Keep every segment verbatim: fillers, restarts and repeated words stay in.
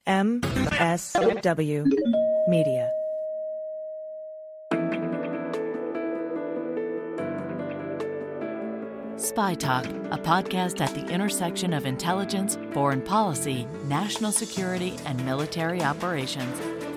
M S W Media. Spy Talk, a podcast at the intersection of intelligence, foreign policy, national security, and military operations.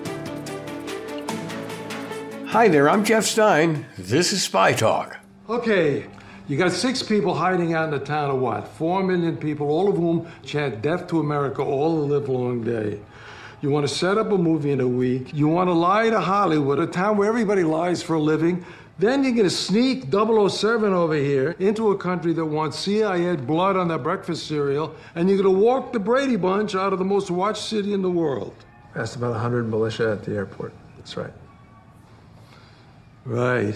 Hi there, I'm Jeff Stein. This is Spy Talk. Okay, you got six people hiding out in the town of what? Four million people, all of whom chant death to America all the livelong day. You want to set up a movie in a week. You want to lie to Hollywood, a town where everybody lies for a living. Then you're going to sneak double oh seven over here into a country that wants C I A blood on their breakfast cereal, and you're going to walk the Brady Bunch out of the most watched city in the world. Asked about one hundred militia at the airport. That's right. Right.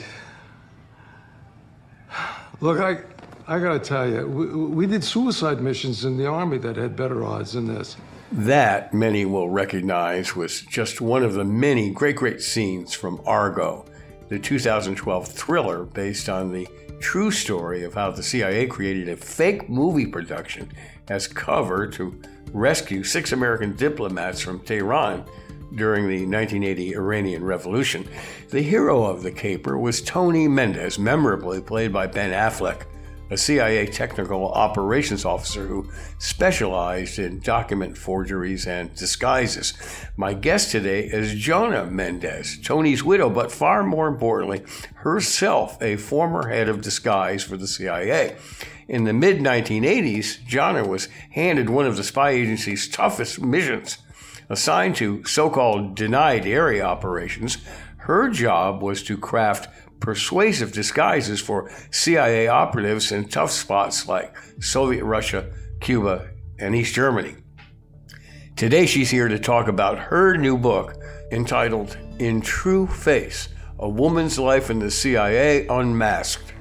Look, I, I got to tell you, we, we did suicide missions in the Army that had better odds than this. That, many will recognize, was just one of the many great, great scenes from Argo, the two thousand twelve thriller based on the true story of how the C I A created a fake movie production as cover to rescue six American diplomats from Tehran during the nineteen eighty Iranian Revolution. The hero of the caper was Tony Mendez, memorably played by Ben Affleck, a C I A technical operations officer who specialized in document forgeries and disguises. My guest today is Jonna Mendez, Tony's widow, but far more importantly, herself a former head of disguise for the C I A. In the mid nineteen eighties, Jonna was handed one of the spy agency's toughest missions. Assigned to so-called denied area operations, her job was to craft persuasive disguises for C I A operatives in tough spots like Soviet Russia, Cuba, and East Germany. Today she's here to talk about her new book entitled In True Face, A Woman's Life in the C I A Unmasked.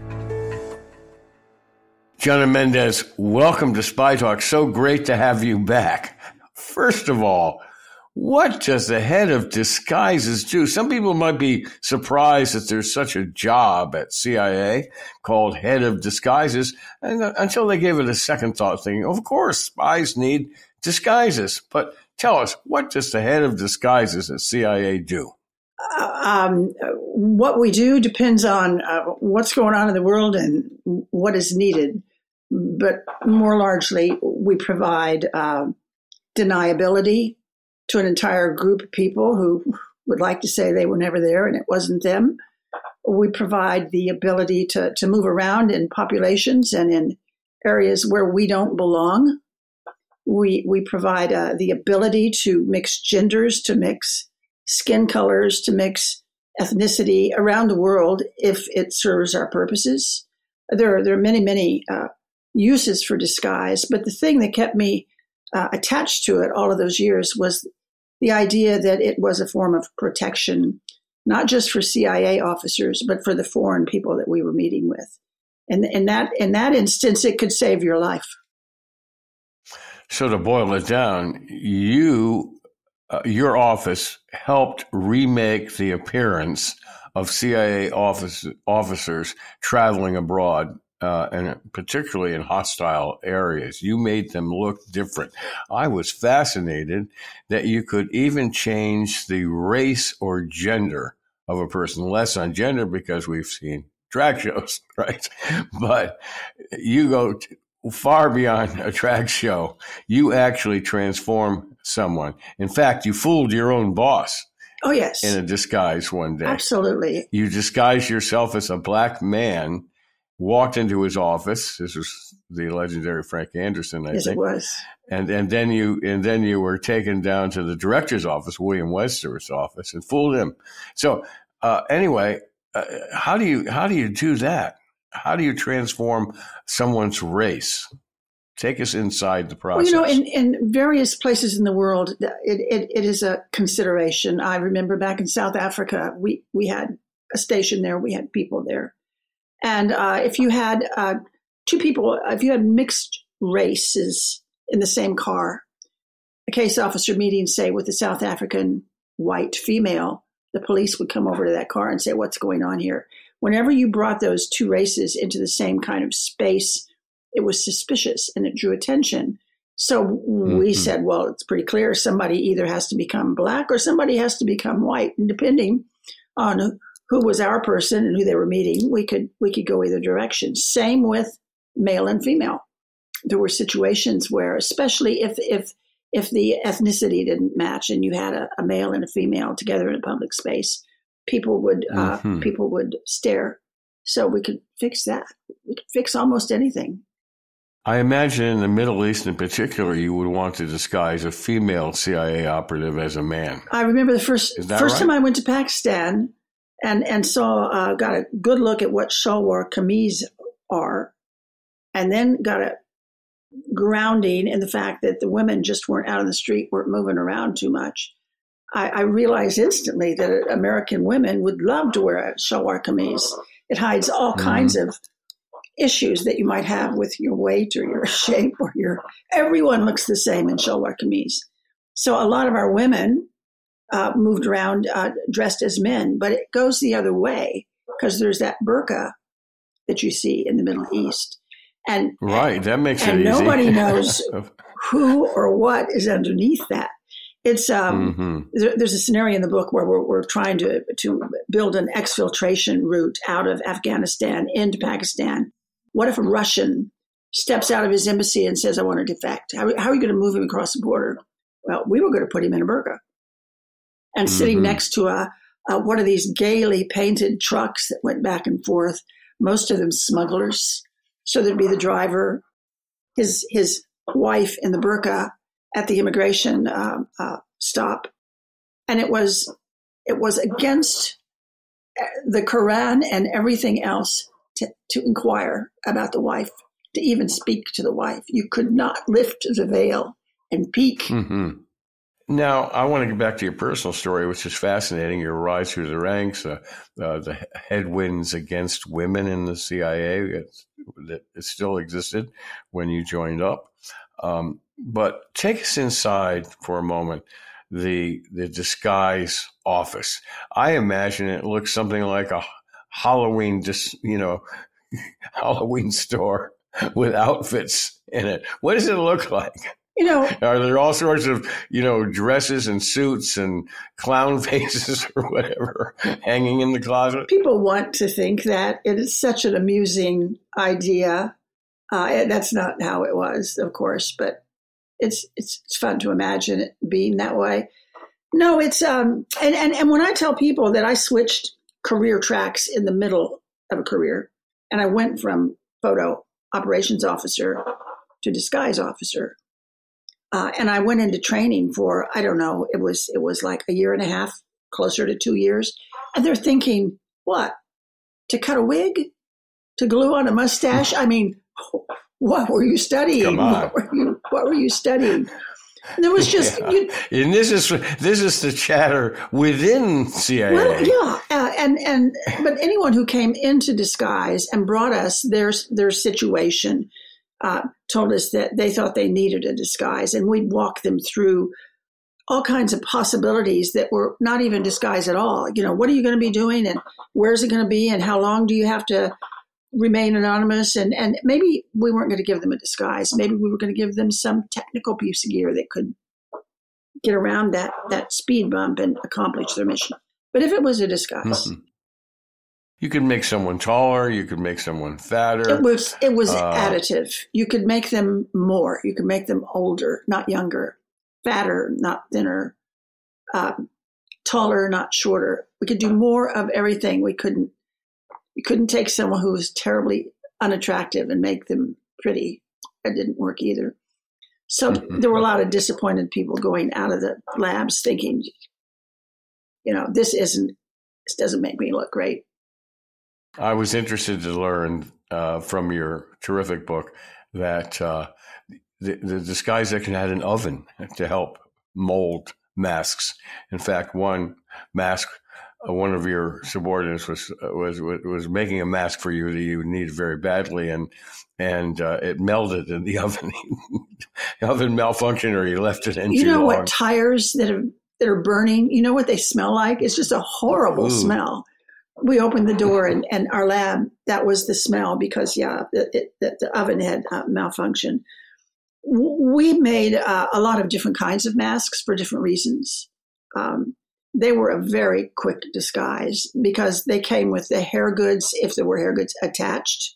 Jonna Mendez, welcome to Spy Talk. So great to have you back. First of all, what does the head of disguises do? Some people might be surprised that there's such a job at C I A called head of disguises, and uh, until they gave it a second thought, thinking, of course, spies need disguises. But tell us, what does the head of disguises at C I A do? Uh, um, what we do depends on uh, what's going on in the world and what is needed. But more largely, we provide uh, deniability to an entire group of people who would like to say they were never there and it wasn't them. We provide the ability to, to move around in populations and in areas where we don't belong. We we provide uh, the ability to mix genders, to mix skin colors, to mix ethnicity around the world if it serves our purposes. There are, there are many, many uh, uses for disguise, but the thing that kept me uh, attached to it all of those years was the idea that it was a form of protection, not just for C I A officers, but for the foreign people that we were meeting with. And in that, in that instance, it could save your life. So to boil it down, you, uh, your office helped remake the appearance of C I A office, officers traveling abroad. Uh, and particularly in hostile areas. You made them look different. I was fascinated that you could even change the race or gender of a person, less on gender because we've seen drag shows, right? But you go t- far beyond a drag show. You actually transform someone. In fact, you fooled your own boss. Oh, yes. In a disguise one day. Absolutely. You disguised yourself as a black man, walked into his office. This was the legendary Frank Anderson, I yes, think. Yes, it was. And and then you and then you were taken down to the director's office, William Wester's office, and fooled him. So uh, anyway, uh, how do you how do you do that? How do you transform someone's race? Take us inside the process. Well, you know, in, in various places in the world, it, it, it is a consideration. I remember back in South Africa, we, we had a station there. We had people there. And uh, if you had uh, two people, if you had mixed races in the same car, a case officer meeting, say, with a South African white female, the police would come over to that car and say, what's going on here? Whenever you brought those two races into the same kind of space, it was suspicious and it drew attention. So mm-hmm. we said, well, it's pretty clear somebody either has to become black or somebody has to become white. And depending on who was our person and who they were meeting, we could we could go either direction. Same with male and female. There were situations where, especially if if if the ethnicity didn't match and you had a, a male and a female together in a public space, people would uh, mm-hmm. people would stare. So we could fix that. We could fix almost anything. I imagine in the Middle East in particular, you would want to disguise a female C I A operative as a man. I remember the first first right? time I went to Pakistan and and saw uh, got a good look at what shalwar kameez are, and then got a grounding in the fact that the women just weren't out on the street, weren't moving around too much. I, I realized instantly that American women would love to wear a shalwar kameez. It hides all mm-hmm. kinds of issues that you might have with your weight or your shape or your, everyone looks the same in shalwar kameez. So a lot of our women uh, moved around uh, dressed as men, but it goes the other way because there's that burqa that you see in the Middle East. And right, that makes and it easy. Nobody knows who or what is underneath that. It's um, mm-hmm. there, there's a scenario in the book where we're, we're trying to to build an exfiltration route out of Afghanistan into Pakistan. What if a Russian steps out of his embassy and says, "I want to defect"? How, how are you going to move him across the border? Well, we were going to put him in a burqa, and mm-hmm. sitting next to a, a one of these gaily painted trucks that went back and forth. Most of them smugglers. So there'd be the driver, his his wife in the burqa at the immigration uh, uh, stop, and it was it was against the Quran and everything else to, to inquire about the wife, to even speak to the wife. You could not lift the veil and peek. Mm-hmm. Now, I want to get back to your personal story, which is fascinating. Your rise through the ranks, uh, uh, the headwinds against women in the C I A, it, it still existed when you joined up. Um, but take us inside for a moment, the the disguise office. I imagine it looks something like a Halloween, just you know, Halloween store with outfits in it. What does it look like? You know, are there all sorts of, you know, dresses and suits and clown faces or whatever hanging in the closet? People want to think that it is such an amusing idea. Uh, that's not how it was, of course, but it's it's, it's fun to imagine it being that way. No, it's um, and, and and when I tell people that I switched career tracks in the middle of a career, and I went from photo operations officer to disguise officer. Uh, and I went into training for, I don't know, it was it was like a year and a half, closer to two years. And they're thinking, what? To cut a wig? To glue on a mustache? I mean, what were you studying? Come on. What were you, what were you studying? And there was just... Yeah. You, and this is this is the chatter within C I A. Well, yeah. Uh, and, and, but anyone who came into disguise and brought us their, their situation... Uh, told us that they thought they needed a disguise, and we'd walk them through all kinds of possibilities that were not even disguise at all. You know, what are you going to be doing, and where's it going to be, and how long do you have to remain anonymous? And, and maybe we weren't going to give them a disguise. Maybe we were going to give them some technical piece of gear that could get around that, that speed bump and accomplish their mission. But if it was a disguise... Mm-hmm. You could make someone taller. You could make someone fatter. It was it was uh, additive. You could make them more. You could make them older, not younger. Fatter, not thinner. Um, taller, not shorter. We could do more of everything. We couldn't. You couldn't take someone who was terribly unattractive and make them pretty. That didn't work either. So there were a lot of disappointed people going out of the labs thinking, you know, this isn't. This doesn't make me look great. I was interested to learn uh, from your terrific book that uh, the, the disguise section had an oven to help mold masks. In fact, one mask, uh, one of your subordinates was was was making a mask for you that you needed very badly, and and uh, it melted in the oven. The oven malfunctioned, or you left it in you too long. You know what tires that are that are burning? You know what they smell like? It's just a horrible Ooh. smell. We opened the door, and, and our lab, that was the smell because, yeah, the, it, the, the oven had uh, malfunctioned. we made uh, a lot of different kinds of masks for different reasons. Um, they were a very quick disguise because they came with the hair goods, if there were hair goods attached.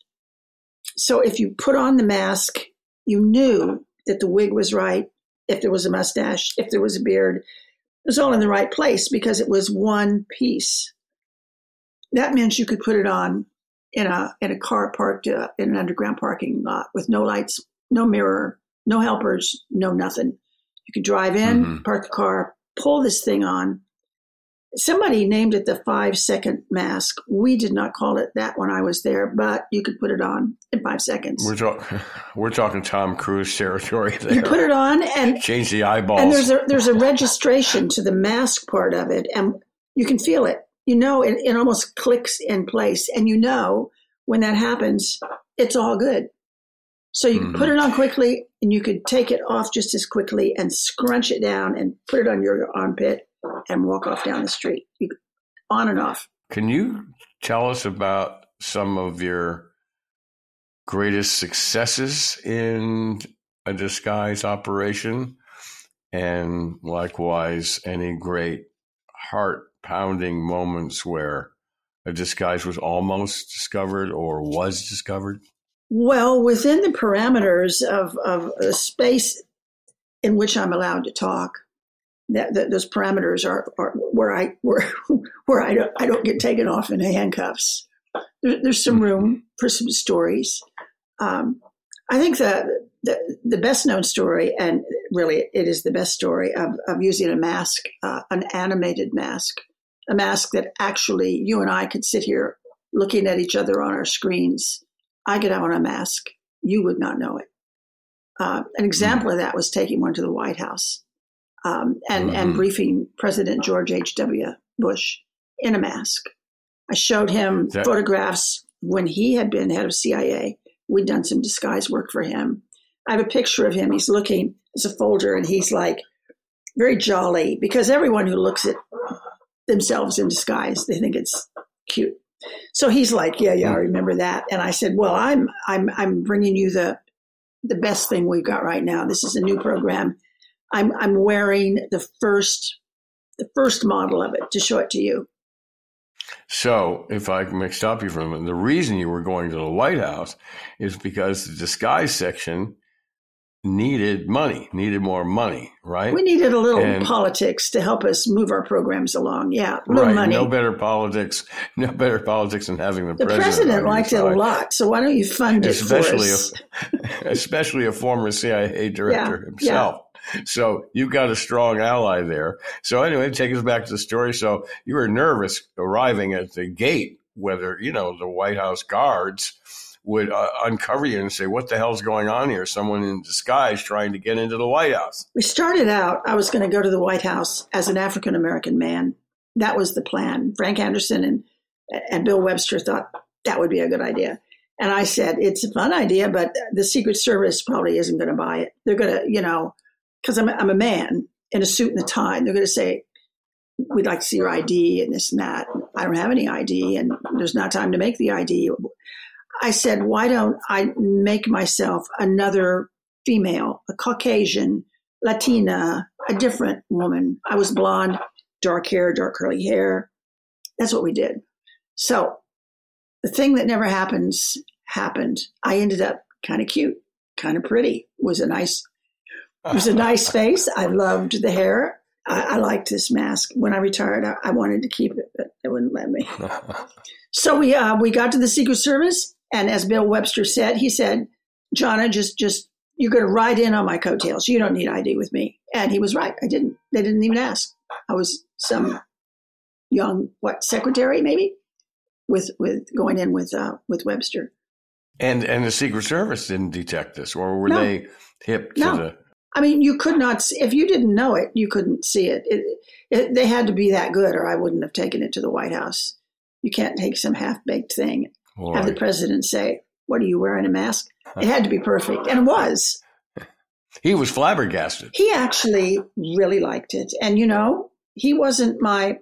So if you put on the mask, you knew that the wig was right, if there was a mustache, if there was a beard. It was all in the right place because it was one piece. That meant you could put it on in a in a car parked uh, in an underground parking lot with no lights, no mirror, no helpers, no nothing. You could drive in, mm-hmm. park the car, pull this thing on. Somebody named it the five-second mask. We did not call it that when I was there, but you could put it on in five seconds. We're, talk- we're talking Tom Cruise territory there. You put it on and change the eyeballs. And there's a there's a registration to the mask part of it, and you can feel it. You know, it, it almost clicks in place, and you know when that happens, it's all good. So you mm-hmm. could put it on quickly, and you could take it off just as quickly and scrunch it down and put it on your armpit and walk off down the street. You could, on and off. Can you tell us about some of your greatest successes in a disguise operation, and likewise any great heart-pounding moments where a disguise was almost discovered or was discovered? Well, within the parameters of, of a space in which I'm allowed to talk, that, that those parameters are, are where I where where I don't I don't get taken off in handcuffs. There, there's some room for some stories. Um, I think the, the the best known story, and really it is the best story of of using a mask, uh, an animated mask, a mask that actually you and I could sit here looking at each other on our screens. I could have on a mask. You would not know it. Uh, an example of that was taking one to the White House um, and, mm-hmm. and briefing President George H W. Bush in a mask. I showed him that- photographs when he had been head of C I A. We'd done some disguise work for him. I have a picture of him. He's looking, it's a folder, and he's like very jolly because everyone who looks at themselves in disguise, they think it's cute. So he's like, yeah, yeah, I remember that. And I said, well, I'm, I'm, I'm bringing you the, the best thing we've got right now. This is a new program. I'm, I'm wearing the first, the first model of it to show it to you. So if I may stop you for a minute, the reason you were going to the White House is because the disguise section needed money, needed more money, right? We needed a little and, politics to help us move our programs along. Yeah, a little right. money. No better politics, no better politics than having the, the president. The president liked it a lot, so why don't you fund especially it for us? A, especially a former C I A director yeah, himself. Yeah. So you've got a strong ally there. So anyway, take us back to the story. So you were nervous arriving at the gate, whether, you know, the White House guards would uh, uncover you and say, what the hell's going on here? Someone in disguise trying to get into the White House. We started out, I was going to go to the White House as an African-American man. That was the plan. Frank Anderson and, and Bill Webster thought that would be a good idea. And I said, it's a fun idea, but the Secret Service probably isn't going to buy it. They're going to, you know, because I'm, I'm a man in a suit and a tie. They're going to say, we'd like to see your I D and this and that. I don't have any I D, and there's not time to make the I D. I said, why don't I make myself another female, a Caucasian, Latina, a different woman? I was blonde, dark hair, dark curly hair. That's what we did. So the thing that never happens happened. I ended up kind of cute, kind of pretty. It was a nice, it was a nice face. I loved the hair. I, I liked this mask. When I retired, I, I wanted to keep it, but they wouldn't let me. So we uh, we got to the Secret Service. And as Bill Webster said, he said, Jonna, just, just, you're going to ride in on my coattails. You don't need I D with me. And he was right. I didn't. They didn't even ask. I was some young, what, secretary maybe, with with going in with uh, with Webster. And and the Secret Service didn't detect this, or were no. they hip to no. the? I mean, you could not, if you didn't know it, you couldn't see it. It, it. They had to be that good, or I wouldn't have taken it to the White House. You can't take some half-baked thing. Boy. Have the president say, what are you wearing, a mask? It had to be perfect. And it was. He was flabbergasted. He actually really liked it. And, you know, he wasn't my,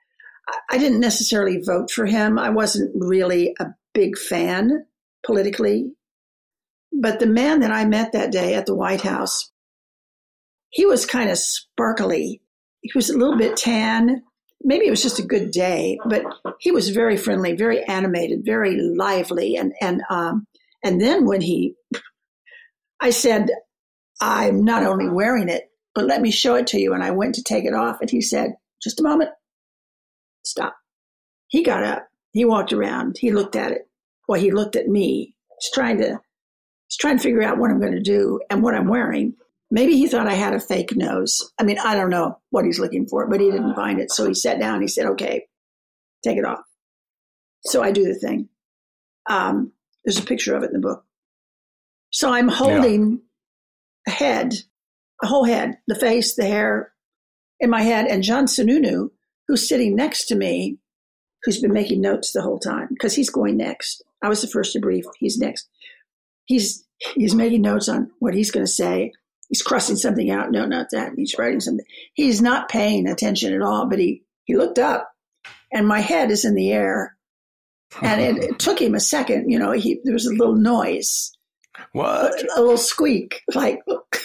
I didn't necessarily vote for him. I wasn't really a big fan politically. But the man that I met that day at the White House, he was kind of sparkly. He was a little bit tan. Maybe it was just a good day, but he was very friendly, very animated, very lively. And and um, and then when he, I said, I'm not only wearing it, but let me show it to you. And I went to take it off, and he said, just a moment, stop. He got up, he walked around, he looked at it. Well, he looked at me. He's trying to, he's trying to figure out what I'm going to do and what I'm wearing. Maybe he thought I had a fake nose. I mean, I don't know what he's looking for, but he didn't find it. So he sat down. He said, okay, take it off. So I do the thing. Um, there's a picture of it in the book. So I'm holding yeah. a head, a whole head, the face, the hair in my head. And John Sununu, who's sitting next to me, who's been making notes the whole time, because he's going next. I was the first to brief. He's next. He's he's making notes on what he's going to say. He's crossing something out. No, not that. And he's writing something. He's not paying attention at all, but he, he looked up, and my head is in the air. And it, it took him a second. You know, he, there was a little noise. What? A, a little squeak. Like,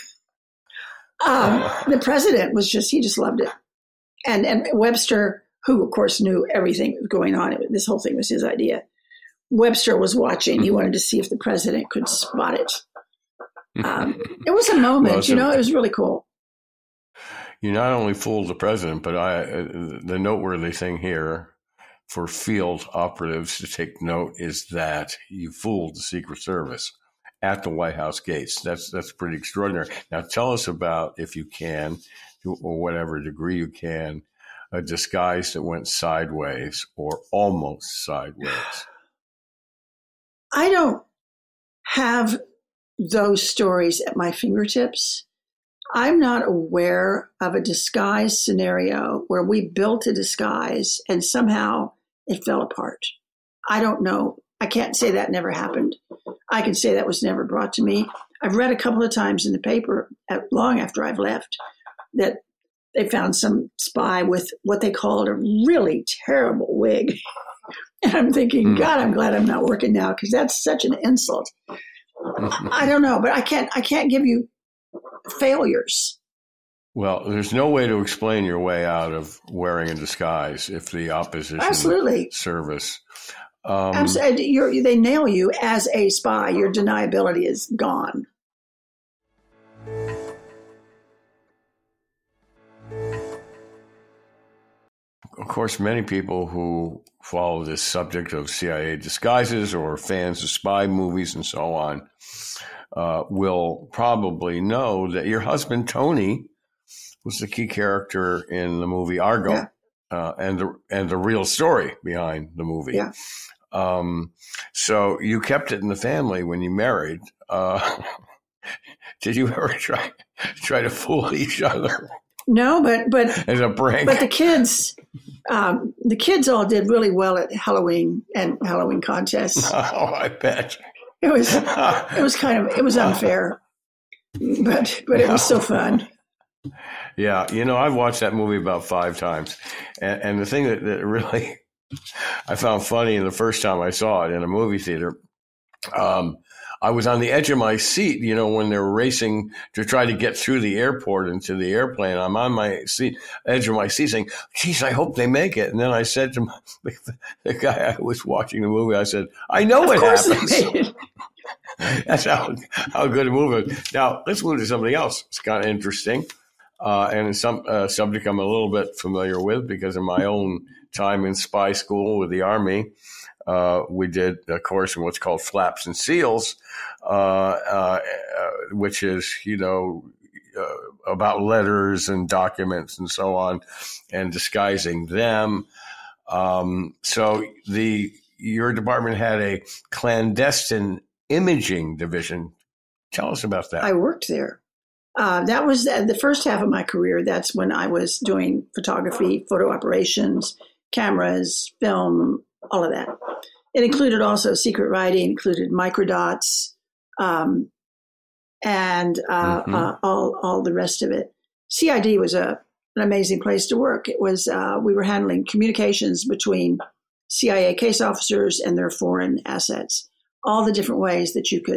um, the president was just, he just loved it. And, and Webster, who, of course, knew everything that was going on. It, this whole thing was his idea. Webster was watching. He wanted to see if the president could spot it. Um, it was a moment, well, you know, it was really cool. You not only fooled the president, but I, uh, the noteworthy thing here for field operatives to take note is that you fooled the Secret Service at the White House gates. That's that's pretty extraordinary. Now, tell us about, if you can, to or whatever degree you can, a disguise that went sideways or almost sideways. I don't have those stories at my fingertips. I'm not aware of a disguise scenario where we built a disguise and somehow it fell apart. I don't know. I can't say that never happened. I can say that was never brought to me. I've read a couple of times in the paper, at, long after I've left, that they found some spy with what they called a really terrible wig. And I'm thinking, mm. God, I'm glad I'm not working now, because that's such an insult. I don't know, but I can't. I can't give you failures. Well, there's no way to explain your way out of wearing a disguise if the opposition Absolutely. service. Um, Absolutely, you're, they nail you as a spy. Your deniability is gone. Of course, many people who follow this subject of C I A disguises or fans of spy movies and so on uh, will probably know that your husband, Tony, was the key character in the movie Argo, yeah. uh, and the and the real story behind the movie. Yeah. Um, so you kept it in the family when you married. Uh, did you ever try try to fool each other? No, but but as a prank. But the kids, um, the kids all did really well at Halloween and Halloween contests. Oh, I bet. It was it was kind of it was unfair, but but it was so fun. Yeah, you know, I've watched that movie about five times, and, and the thing that, that really I found funny the first time I saw it in a movie theater. Um, I was on the edge of my seat, you know, when they're racing to try to get through the airport into the airplane. I'm on my seat, edge of my seat saying, geez, I hope they make it. And then I said to my, the guy I was watching the movie, I said, I know what happens. That's how, how good a movie is. Now, let's move to something else. It's kind of interesting. Uh, and it's some uh, subject I'm a little bit familiar with because of my own time in spy school with the Army. Uh, we did a course in what's called Flaps and Seals, uh, uh, uh, which is, you know, uh, about letters and documents and so on, and disguising them. Um, so the your department had a clandestine imaging division. Tell us about that. I worked there. Uh, that was the first half of my career. That's when I was doing photography, photo operations, cameras, film, all of that. It included also secret writing, included microdots, um, and uh, mm-hmm. uh, all all the rest of it. C I D was a an amazing place to work. It was uh, we were handling communications between C I A case officers and their foreign assets, all the different ways that you could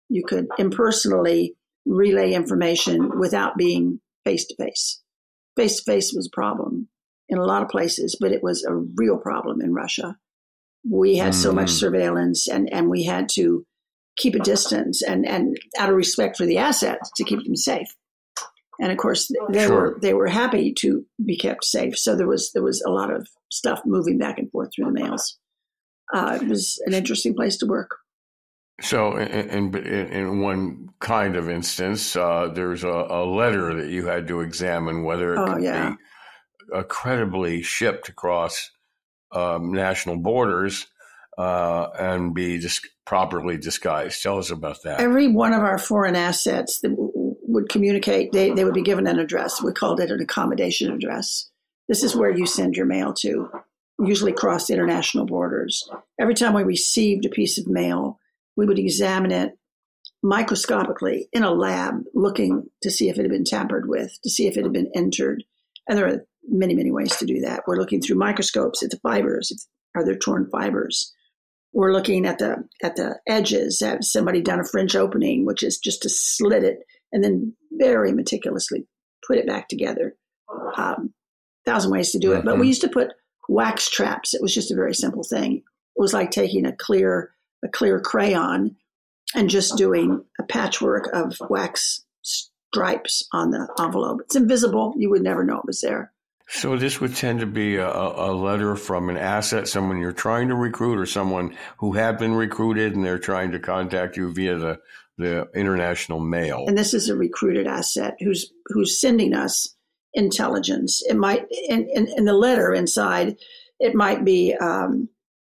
You could impersonally relay information without being face-to-face. Face-to-face was a problem in a lot of places, but it was a real problem in Russia. We had mm-hmm. so much surveillance, and, and we had to keep a distance and, and out of respect for the assets to keep them safe. And of course, they sure. were they were happy to be kept safe. So there was there was a lot of stuff moving back and forth through the mails. Uh, it was an interesting place to work. So, in, in, in one kind of instance, uh, there's a, a letter that you had to examine whether it oh, could yeah. be uh, credibly shipped across um, national borders uh, and be dis- properly disguised. Tell us about that. Every one of our foreign assets that w- would communicate, they, they would be given an address. We called it an accommodation address. This is where you send your mail to, usually across international borders. Every time we received a piece of mail, we would examine it microscopically in a lab, looking to see if it had been tampered with, to see if it had been entered. And there are many, many ways to do that. We're looking through microscopes at the fibers. Are there torn fibers? We're looking at the at the edges. Have somebody done a French opening, which is just to slit it and then very meticulously put it back together. Um, thousand ways to do it. But we used to put wax traps. It was just a very simple thing. It was like taking a clear a clear crayon and just doing a patchwork of wax stripes on the envelope. It's invisible. You would never know it was there. So this would tend to be a, a letter from an asset, someone you're trying to recruit or someone who had been recruited and they're trying to contact you via the, the international mail. And this is a recruited asset who's who's sending us intelligence. It might, in, in, in the letter inside, it might be um,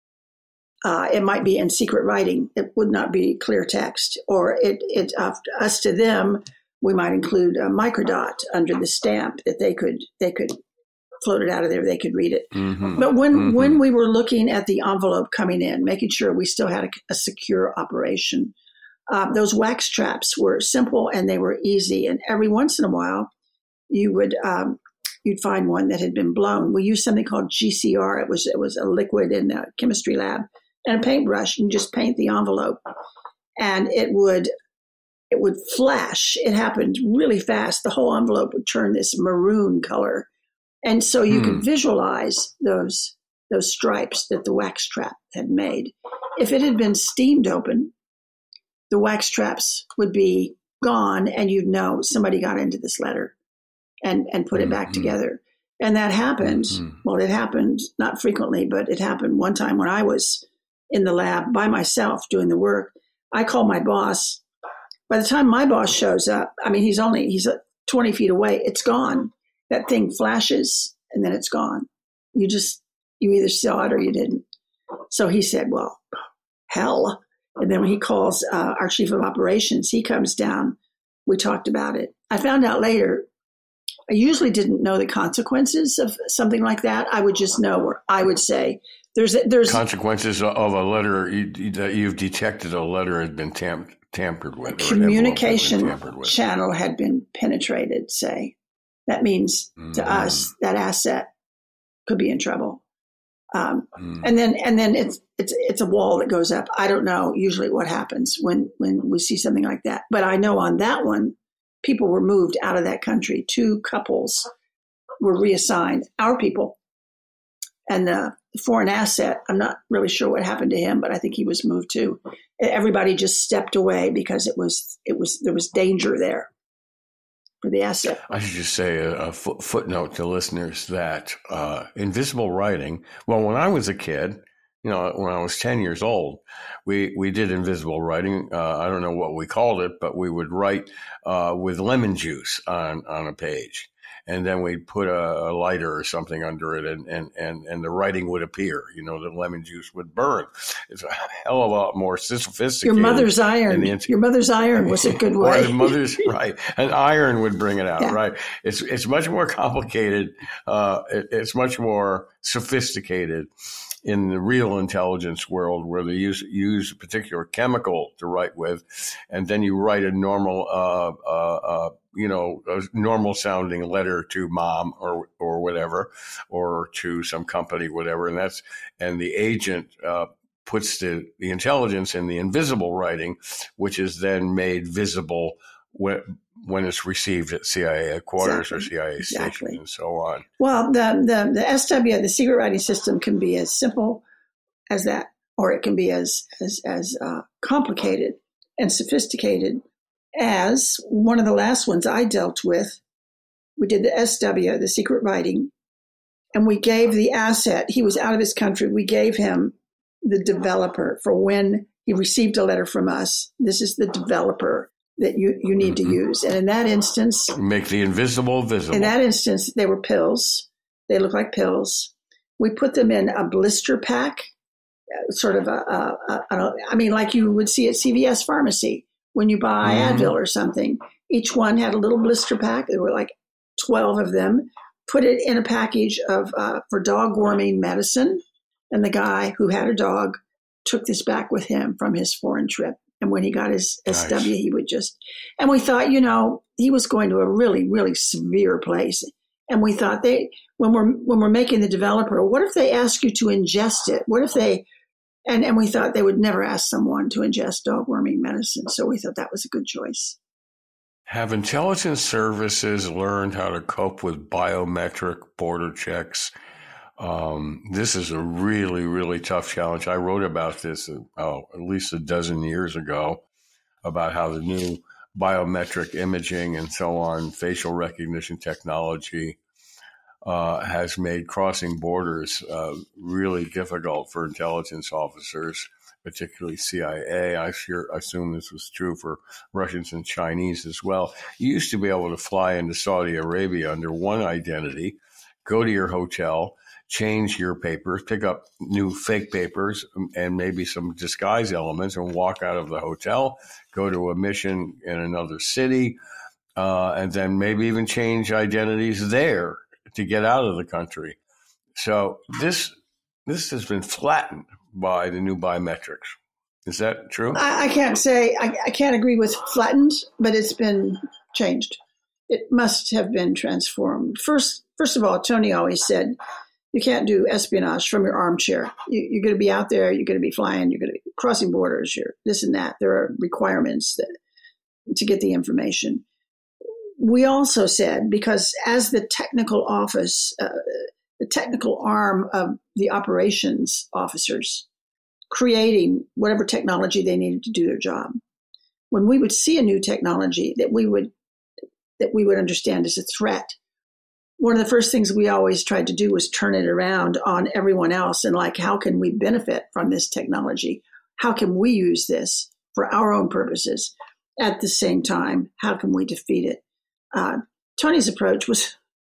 uh, it might be in secret writing. It would not be clear text. Or it, it uh, us to them, we might include a microdot under the stamp that they could they could float it out of there. They could read it. Mm-hmm. But when mm-hmm. when we were looking at the envelope coming in, making sure we still had a, a secure operation, uh, those wax traps were simple and they were easy. And every once in a while, you would um, you'd find one that had been blown. We used something called G C R. It was it was a liquid in a chemistry lab and a paintbrush. You just paint the envelope, and it would. It would flash. It happened really fast. The whole envelope would turn this maroon color. And so you hmm. could visualize those those stripes that the wax trap had made. If it had been steamed open, the wax traps would be gone and you'd know somebody got into this letter and, and put mm-hmm. it back together. And that happened. Mm-hmm. Well, it happened not frequently, but it happened one time when I was in the lab by myself doing the work. I called my boss. By the time my boss shows up, I mean, he's only, he's twenty feet away. It's gone. That thing flashes and then it's gone. You just, you either saw it or you didn't. So he said, well, hell. And then when he calls uh, our chief of operations, he comes down. We talked about it. I found out later, I usually didn't know the consequences of something like that. I would just know, or I would say, there's, there's consequences of a letter you, that you've detected a letter had been tampered. tampered with. Communication tampered with. channel had been penetrated, say. That means mm. to us, that asset could be in trouble. Um, mm. And then and then it's it's it's a wall that goes up. I don't know usually what happens when, when we see something like that. But I know on that one, people were moved out of that country. Two couples were reassigned, our people. And the foreign asset, I'm not really sure what happened to him, but I think he was moved too. Everybody just stepped away because it was it was there was danger there for the asset. I should just say a, a foot, footnote to listeners that uh, invisible writing. Well, when I was a kid, you know, when I was ten years old, we we did invisible writing. Uh, I don't know what we called it, but we would write uh, with lemon juice on on a page. And then we'd put a, a lighter or something under it and, and, and, and the writing would appear. You know, the lemon juice would burn. It's a hell of a lot more sophisticated. Your mother's iron. Int- Your mother's iron was a good way. Or the mother's, right. An iron would bring it out, yeah. right. It's it's much more complicated. Uh, it, it's much more sophisticated in the real intelligence world where they use use a particular chemical to write with, and then you write a normal, uh, uh, uh, you know, a normal sounding letter to mom or or whatever, or to some company, whatever, and that's and the agent uh, puts the, the intelligence in the invisible writing, which is then made visible when, when it's received at C I A headquarters exactly. or C I A exactly. stations and so on. Well, the, the, the S W, the secret writing system, can be as simple as that, or it can be as, as, as uh, complicated and sophisticated as one of the last ones I dealt with. We did the S W, the secret writing, and we gave the asset. He was out of his country. We gave him the developer for when he received a letter from us. This is the developer that you, you need mm-hmm. to use. And in that instance, make the invisible visible. In that instance, they were pills. They look like pills. We put them in a blister pack, sort of a, a, a, a I mean, like you would see at C V S pharmacy when you buy mm-hmm. Advil or something. Each one had a little blister pack. There were like twelve of them. Put it in a package of uh, for dog worming medicine. And the guy who had a dog took this back with him from his foreign trip. And when he got his nice. S W, he would just, and we thought, you know, he was going to a really, really severe place. And we thought they, when we're, when we're making the developer, what if they ask you to ingest it? What if they, and, and we thought they would never ask someone to ingest dog worming medicine. So we thought that was a good choice. Have intelligence services learned how to cope with biometric border checks? Um, this is a really, really tough challenge. I wrote about this oh, at least a dozen years ago about how the new biometric imaging and so on, facial recognition technology uh, has made crossing borders uh, really difficult for intelligence officers, particularly C I A. I sure assume this was true for Russians and Chinese as well. You used to be able to fly into Saudi Arabia under one identity, go to your hotel, change your papers, pick up new fake papers and maybe some disguise elements and walk out of the hotel, go to a mission in another city, uh, and then maybe even change identities there to get out of the country. So this this has been flattened by the new biometrics. Is that true? I, I can't say, I, I can't agree with flattened, but it's been changed. It must have been transformed. First, first of all, Tony always said, you can't do espionage from your armchair. You, you're going to be out there. You're going to be flying. You're going to be crossing borders. You're this and that. There are requirements that, to get the information. We also said, because as the technical office, uh, the technical arm of the operations officers, creating whatever technology they needed to do their job, when we would see a new technology that we would that we would understand as a threat, one of the first things we always tried to do was turn it around on everyone else and like, how can we benefit from this technology? How can we use this for our own purposes? At the same time, how can we defeat it? Uh, Tony's approach was,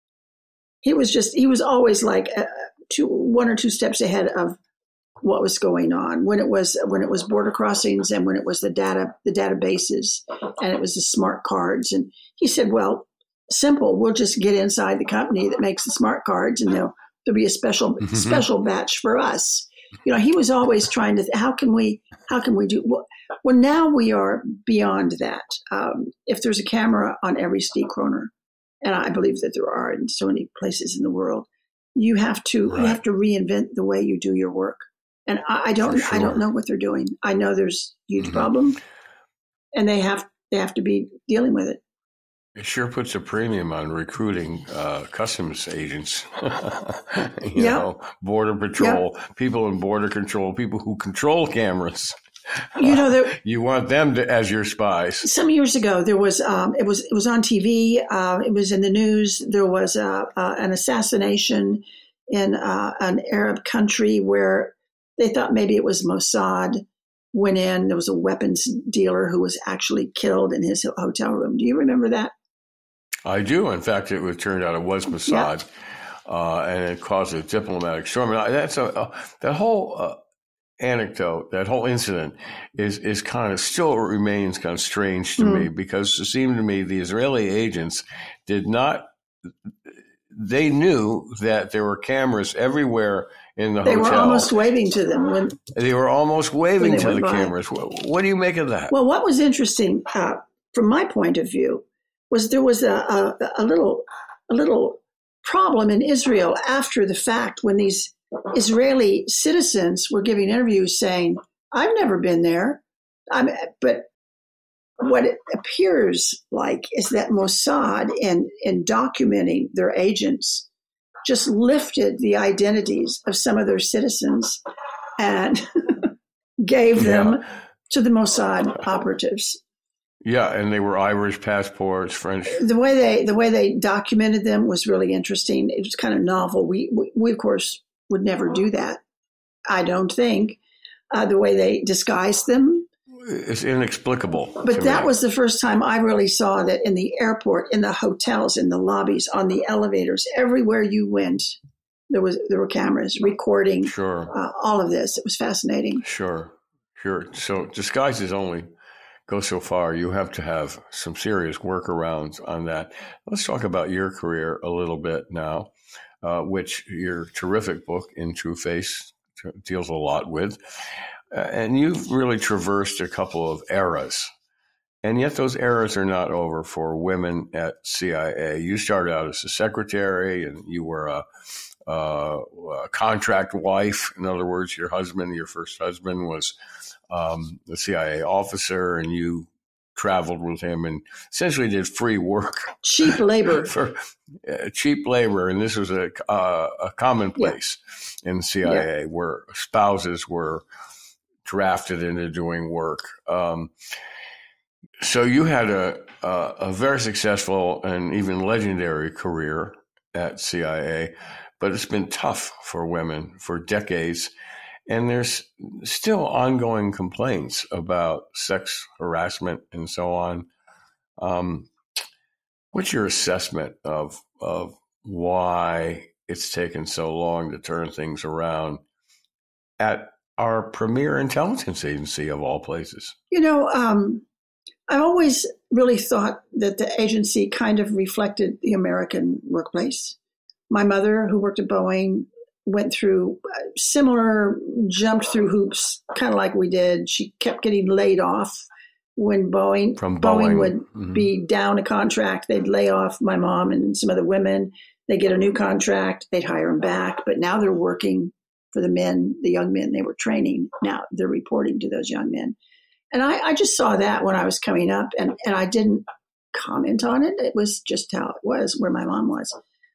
he was just, he was always like uh, two, one or two steps ahead of what was going on when it was, when it was border crossings and when it was the data, the databases and it was the smart cards. And he said, well, simple. We'll just get inside the company that makes the smart cards, and there'll there'll be a special mm-hmm. special batch for us. You know, he was always trying to. How can we? How can we do? Well, well now we are beyond that. Um, if there's a camera on every street corner, and I believe that there are in so many places in the world, you have to right. you have to reinvent the way you do your work. And I, I don't sure. I don't know what they're doing. I know there's a huge mm-hmm. problem, and they have they have to be dealing with it. It sure puts a premium on recruiting uh, customs agents, you yeah. know, border patrol, yeah. people in border control, people who control cameras. You know, there, you want them to, as your spies. Some years ago, there was um, it was it was on T V. Uh, it was in the news. There was uh, uh, an assassination in uh, an Arab country where they thought maybe it was Mossad. Went in. There was a weapons dealer who was actually killed in his hotel room. Do you remember that? I do. In fact, it was, turned out it was Mossad, yeah. uh, and it caused a diplomatic storm. And that's a, uh, that whole uh, anecdote, that whole incident is is kind of still remains kind of strange to mm. me, because it seemed to me the Israeli agents did not. They knew that there were cameras everywhere in the they hotel. They were almost waving to them when they were almost waving to the by. cameras. What, what do you make of that? Well, what was interesting uh, from my point of view was there was a, a, a little a little problem in Israel after the fact when these Israeli citizens were giving interviews saying, I've never been there. I'm, but what it appears like is that Mossad, in, in documenting their agents, just lifted the identities of some of their citizens and gave them Yeah. to the Mossad operatives. Yeah, and they were Irish passports, French. The way they the way they documented them was really interesting. It was kind of novel. We we, we of course would never do that. I don't think uh, the way they disguised them. It's inexplicable. But to that me. was the first time I really saw that in the airport, in the hotels, in the lobbies, on the elevators, everywhere you went, there was there were cameras recording Sure. uh, all of this. It was fascinating. Sure, sure. So disguises only go so far. You have to have some serious workarounds on that. Let's talk about your career a little bit now, uh, which your terrific book, In True Face, t- deals a lot with. Uh, and you've really traversed a couple of eras. And yet those eras are not over for women at C I A. You started out as a secretary, and you were a, a, a contract wife. In other words, your husband, your first husband, was um, a C I A officer, and you traveled with him and essentially did free work. Cheap labor. for uh, cheap labor. And this was a, uh, a commonplace yeah. in C I A yeah. where spouses were drafted into doing work. Um, so you had a, a a very successful and even legendary career at C I A, but it's been tough for women for decades. And there's still ongoing complaints about sex harassment and so on. Um, what's your assessment of of why it's taken so long to turn things around at our premier intelligence agency of all places? You know, um, I've always really thought that the agency kind of reflected the American workplace. My mother, who worked at Boeing, went through similar, jumped through hoops, kind of like we did. She kept getting laid off when Boeing, From Boeing, Boeing would mm-hmm. be down a contract. They'd lay off my mom and some other women. They'd get a new contract. They'd hire them back. But now they're working for the men, the young men they were training. Now they're reporting to those young men. And I, I just saw that when I was coming up, and, and I didn't comment on it. It was just how it was, where my mom was.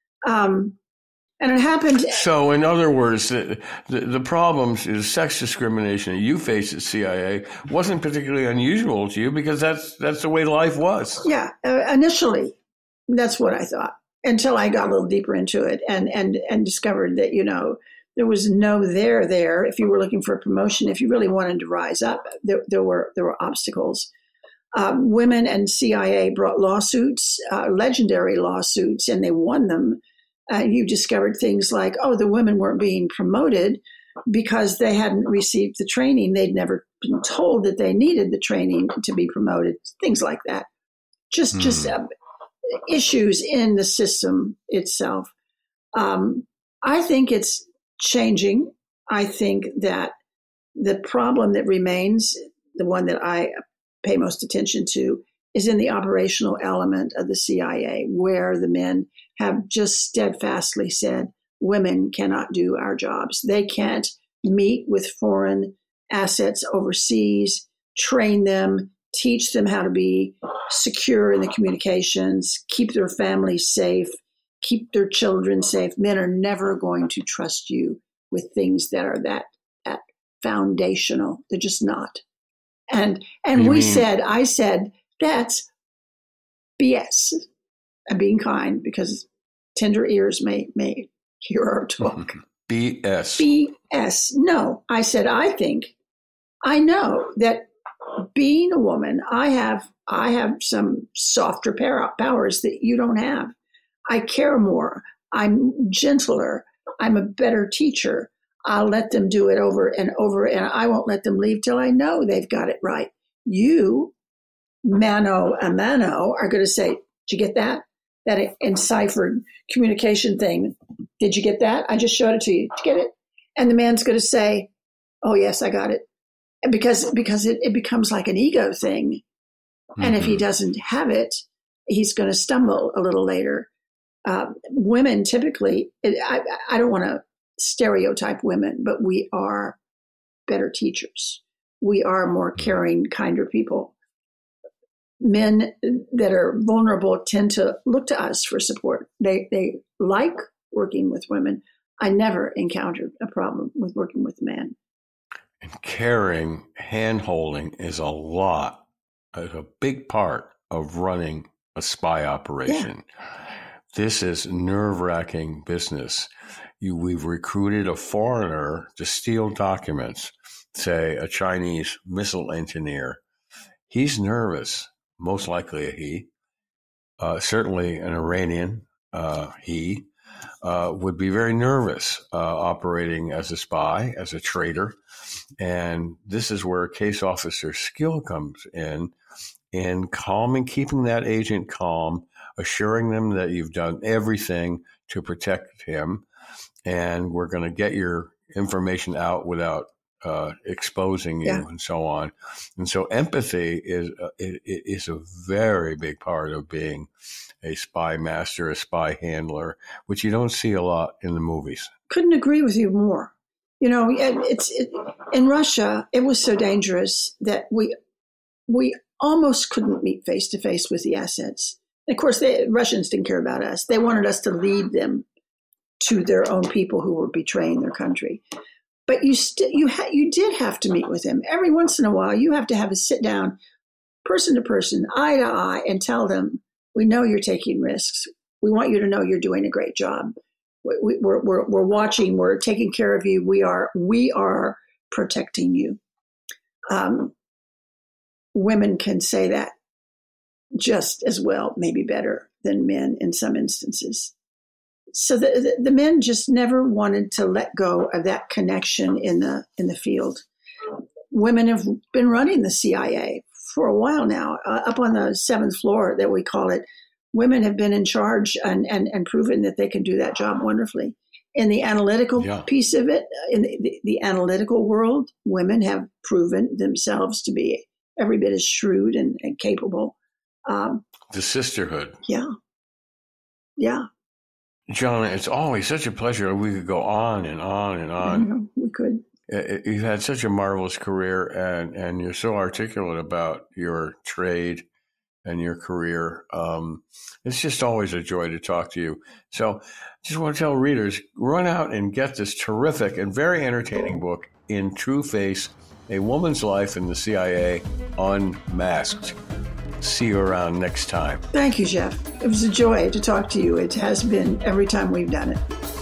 Um, and it happened. So in other words, the, the, the problems is sex discrimination that you faced at C I A wasn't particularly unusual to you because that's that's the way life was. Yeah, uh, initially, that's what I thought, until I got a little deeper into it and, and, and discovered that, you know, there was no there there. If you were looking for a promotion, if you really wanted to rise up, there, there were there were obstacles. Um, women and C I A brought lawsuits, uh, legendary lawsuits, and they won them. Uh, you discovered things like, oh, the women weren't being promoted because they hadn't received the training. They'd never been told that they needed the training to be promoted. Things like that. Just mm. just uh, issues in the system itself. Um, I think it's changing. I think that the problem that remains, the one that I pay most attention to, is in the operational element of the C I A, where the men have just steadfastly said, women cannot do our jobs. They can't meet with foreign assets overseas, train them, teach them how to be secure in the communications, keep their families safe, keep their children safe. Men are never going to trust you with things that are that, that foundational. They're just not. And and we mean? said, I said, that's B S. I'm being kind because tender ears may may hear our talk. B S. B S. No, I said, I think, I know that being a woman, I have I have some softer powers that you don't have. I care more. I'm gentler. I'm a better teacher. I'll let them do it over and over, and I won't let them leave till I know they've got it right. You, mano a mano, are going to say, did you get that? That enciphered communication thing. Did you get that? I just showed it to you. Did you get it? And the man's going to say, oh, yes, I got it. Because because it, it becomes like an ego thing. Mm-hmm. And if he doesn't have it, he's going to stumble a little later. Uh, women typically, it, I, I don't want to stereotype women, but we are better teachers. We are more caring, kinder people. Men that are vulnerable tend to look to us for support. They they like working with women. I never encountered a problem with working with men. And caring, hand-holding is a lot, is a big part of running a spy operation. Yeah. This is nerve-wracking business. You, we've recruited a foreigner to steal documents, say a Chinese missile engineer. He's nervous, most likely a he. Uh, certainly an Iranian, uh, he, uh, would be very nervous uh, operating as a spy, as a traitor. And this is where case officer skill comes in, in calming, keeping that agent calm, assuring them that you've done everything to protect him, and we're going to get your information out without uh, exposing you, yeah. and so on. And so empathy is uh, it, it is a very big part of being a spy master, a spy handler, which you don't see a lot in the movies. Couldn't agree with you more. You know, it's it, in Russia, it was so dangerous that we we almost couldn't meet face to face with the assets. And of course, the Russians didn't care about us. They wanted us to lead them to their own people who were betraying their country. But you still you ha- you did have to meet with them every once in a while. You have to have a sit down, person to person, eye to eye, and tell them, "We know you're taking risks. We want you to know you're doing a great job. We, we're, we're we're watching. We're taking care of you. We are we are protecting you." Um, women can say that just as well, maybe better than men in some instances. So the, the, the men just never wanted to let go of that connection in the in the field. Women have been running the C I A for a while now, uh, up on the seventh floor that we call it. Women have been in charge and, and, and proven that they can do that job wonderfully. In the analytical yeah. piece of it, in the, the, the analytical world, women have proven themselves to be every bit as shrewd and, and capable. Um, the sisterhood. Yeah. Yeah. John, it's always such a pleasure. We could go on and on and on. Yeah, we could. You've had such a marvelous career, and, and you're so articulate about your trade and your career. Um, it's just always a joy to talk to you. So just want to tell readers, run out and get this terrific and very entertaining book, In True Face, A Woman's Life in the C I A Unmasked. See you around next time. Thank you, Jeff. It was a joy to talk to you. It has been every time we've done it.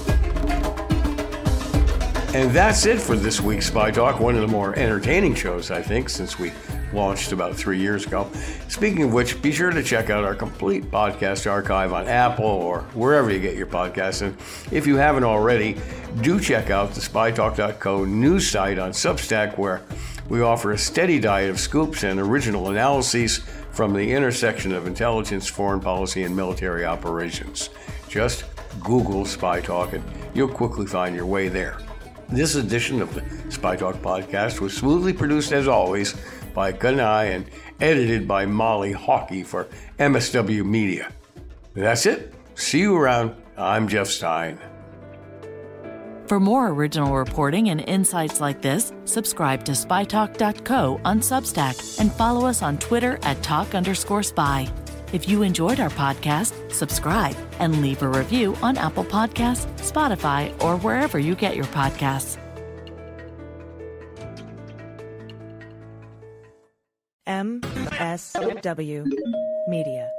And that's it for this week's Spy Talk, one of the more entertaining shows, I think, since we launched about three years ago. Speaking of which, be sure to check out our complete podcast archive on Apple or wherever you get your podcasts. And if you haven't already, do check out the spy talk dot co news site on Substack, where we offer a steady diet of scoops and original analyses from the intersection of intelligence, foreign policy, and military operations. Just Google Spy Talk and you'll quickly find your way there. This edition of the Spy Talk podcast was smoothly produced, as always, by Kanai and edited by Molly Hawkey for M S W Media. That's it. See you around. I'm Jeff Stein. For more original reporting and insights like this, subscribe to spy talk dot co on Substack and follow us on Twitter at talk underscore spy. If you enjoyed our podcast, subscribe and leave a review on Apple Podcasts, Spotify, or wherever you get your podcasts. M S W Media.